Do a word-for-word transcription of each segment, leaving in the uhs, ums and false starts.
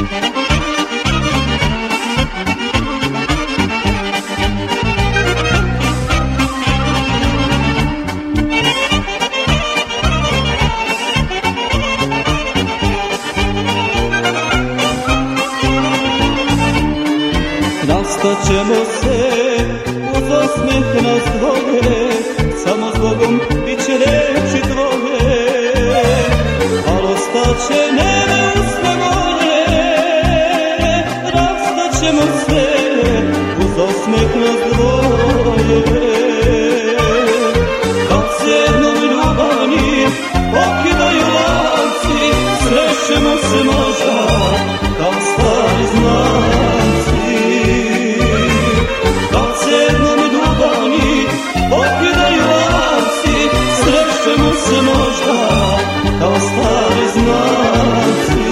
Rastat ćemo se uz osmeh nas dvoje, samo zbogom bit će reči tvoje, al ostaće nebe usne moje. Rastat ćemo se uz osmeh nas dvoje, kad se jednom ljubavni pokidaju lanci, srećemo se možda kao stari znanci. Pokidaju lanci, srećemo se možda kao stari znanci.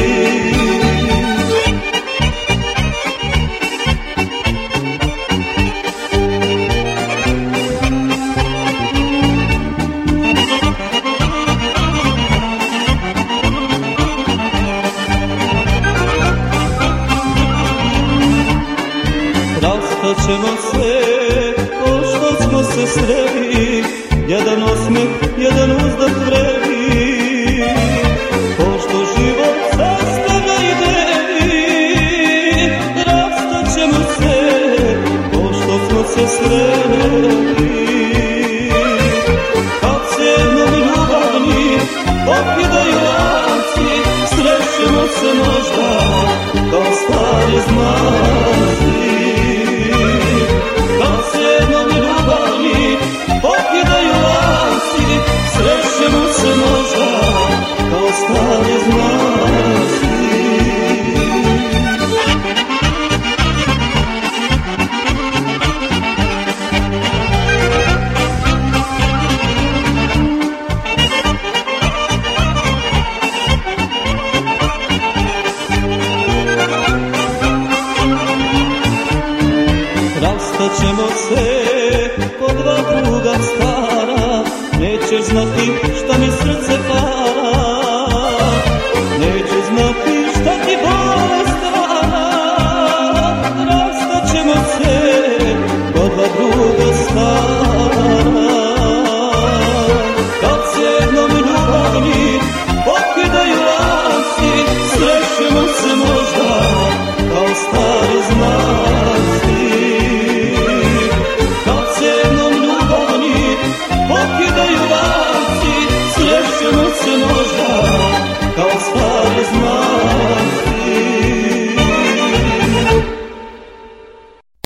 Rastat ćemo se smo se sreli, jedan osmeh, jedan uzdah vreli, pošto život sastavlja i deli. Rastat ćemo se, pošto smo se sreli, kad se jednom ljubavni pokidaju lanci, srećemo se možda kao stari znanci. Kad se jednom ljubavni pokidaju lanci, srećemo se možda kao stari znanci. Rastat ćemo se po dva druga stara, nećeš znati šta mi srce